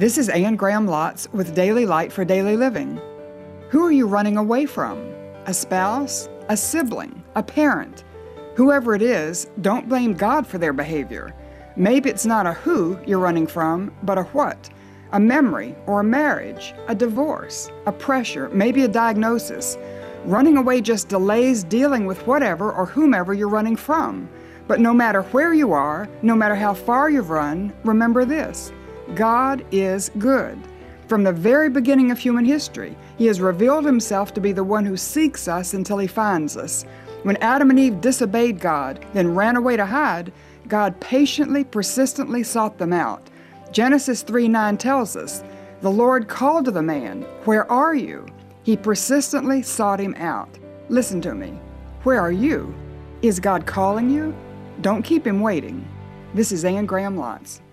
This is Anne Graham Lotz with Daily Light for Daily Living. Who are you running away from? A spouse? A sibling? A parent? Whoever it is, don't blame God for their behavior. Maybe it's not a who you're running from, but a what. A memory or a marriage, a divorce, a pressure, maybe a diagnosis. Running away just delays dealing with whatever or whomever you're running from. But no matter where you are, no matter how far you've run, remember this: God is good. From the very beginning of human history, He has revealed Himself to be the one who seeks us until He finds us. When Adam and Eve disobeyed God, then ran away to hide, God patiently, persistently sought them out. Genesis 3:9 tells us, "The Lord called to the man, 'Where are you?' He persistently sought him out." Listen to me. Where are you? Is God calling you? Don't keep Him waiting. This is Anne Graham Lotz.